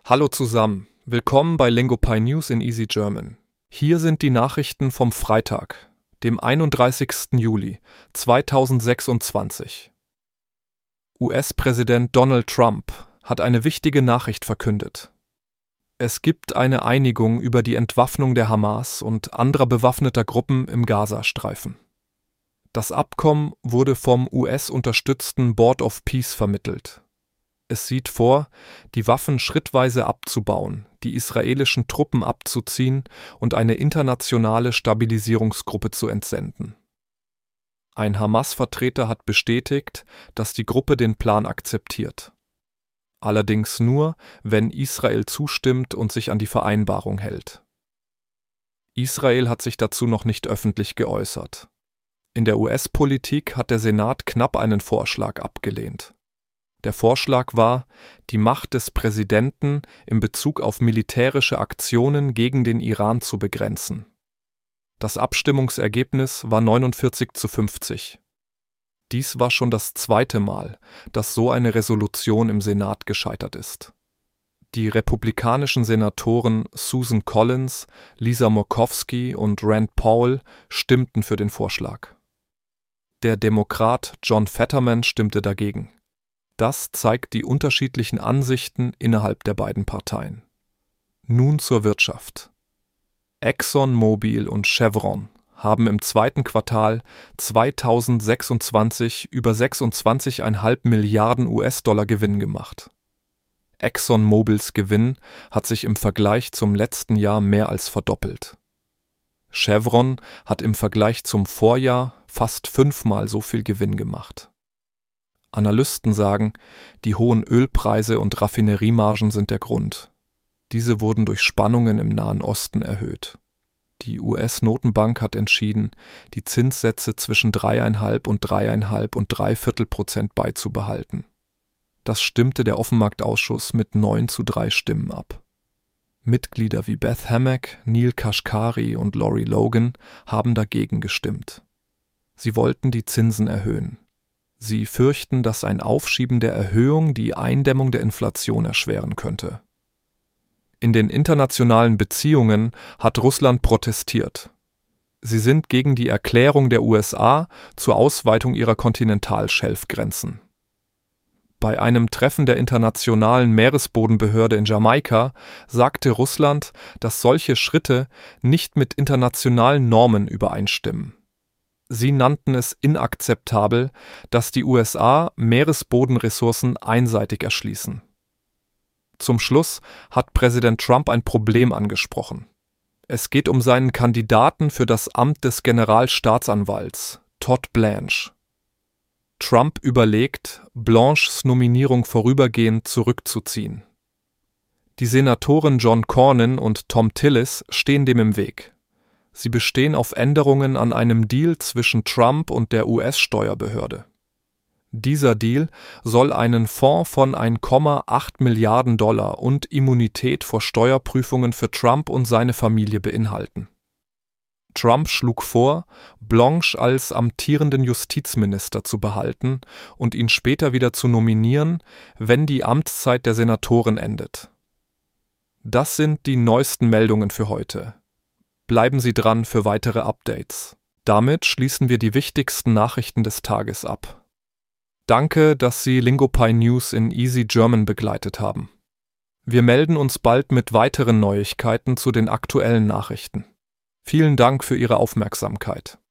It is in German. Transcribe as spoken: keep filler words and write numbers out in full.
Hallo zusammen, willkommen bei LingoPie News in Easy German. Hier sind die Nachrichten vom Freitag, dem einunddreißigsten Juli zweitausendsechsundzwanzig. U S-Präsident Donald Trump hat eine wichtige Nachricht verkündet. Es gibt eine Einigung über die Entwaffnung der Hamas und anderer bewaffneter Gruppen im Gazastreifen. Das Abkommen wurde vom U S-unterstützten Board of Peace vermittelt. Es sieht vor, die Waffen schrittweise abzubauen, die israelischen Truppen abzuziehen und eine internationale Stabilisierungsgruppe zu entsenden. Ein Hamas-Vertreter hat bestätigt, dass die Gruppe den Plan akzeptiert. Allerdings nur, wenn Israel zustimmt und sich an die Vereinbarung hält. Israel hat sich dazu noch nicht öffentlich geäußert. In der U S-Politik hat der Senat knapp einen Vorschlag abgelehnt. Der Vorschlag war, die Macht des Präsidenten in Bezug auf militärische Aktionen gegen den Iran zu begrenzen. Das Abstimmungsergebnis war neunundvierzig zu fünfzig. Dies war schon das zweite Mal, dass so eine Resolution im Senat gescheitert ist. Die republikanischen Senatoren Susan Collins, Lisa Murkowski und Rand Paul stimmten für den Vorschlag. Der Demokrat John Fetterman stimmte dagegen. Das zeigt die unterschiedlichen Ansichten innerhalb der beiden Parteien. Nun zur Wirtschaft. ExxonMobil und Chevron haben im zweiten Quartal zweitausendsechsundzwanzig über sechsundzwanzig Komma fünf Milliarden U S-Dollar Gewinn gemacht. ExxonMobils Gewinn hat sich im Vergleich zum letzten Jahr mehr als verdoppelt. Chevron hat im Vergleich zum Vorjahr fast fünfmal so viel Gewinn gemacht. Analysten sagen, die hohen Ölpreise und Raffineriemargen sind der Grund. Diese wurden durch Spannungen im Nahen Osten erhöht. Die U S-Notenbank hat entschieden, die Zinssätze zwischen drei Komma fünf und drei Komma fünf und drei Viertel Prozent beizubehalten. Das stimmte der Offenmarktausschuss mit neun zu drei Stimmen ab. Mitglieder wie Beth Hammack, Neil Kashkari und Lori Logan haben dagegen gestimmt. Sie wollten die Zinsen erhöhen. Sie fürchten, dass ein Aufschieben der Erhöhung die Eindämmung der Inflation erschweren könnte. In den internationalen Beziehungen hat Russland protestiert. Sie sind gegen die Erklärung der U S A zur Ausweitung ihrer Kontinentalschelfgrenzen. Bei einem Treffen der Internationalen Meeresbodenbehörde in Jamaika sagte Russland, dass solche Schritte nicht mit internationalen Normen übereinstimmen. Sie nannten es inakzeptabel, dass die U S A Meeresbodenressourcen einseitig erschließen. Zum Schluss hat Präsident Trump ein Problem angesprochen. Es geht um seinen Kandidaten für das Amt des Generalstaatsanwalts, Todd Blanche. Trump überlegt, Blanches Nominierung vorübergehend zurückzuziehen. Die Senatoren John Cornyn und Thom Tillis stehen dem im Weg. Sie bestehen auf Änderungen an einem Deal zwischen Trump und der U S-Steuerbehörde. Dieser Deal soll einen Fonds von ein Komma acht Milliarden Dollar und Immunität vor Steuerprüfungen für Trump und seine Familie beinhalten. Trump schlug vor, Blanche als amtierenden Justizminister zu behalten und ihn später wieder zu nominieren, wenn die Amtszeit der Senatoren endet. Das sind die neuesten Meldungen für heute. Bleiben Sie dran für weitere Updates. Damit schließen wir die wichtigsten Nachrichten des Tages ab. Danke, dass Sie LingoPie News in Easy German begleitet haben. Wir melden uns bald mit weiteren Neuigkeiten zu den aktuellen Nachrichten. Vielen Dank für Ihre Aufmerksamkeit.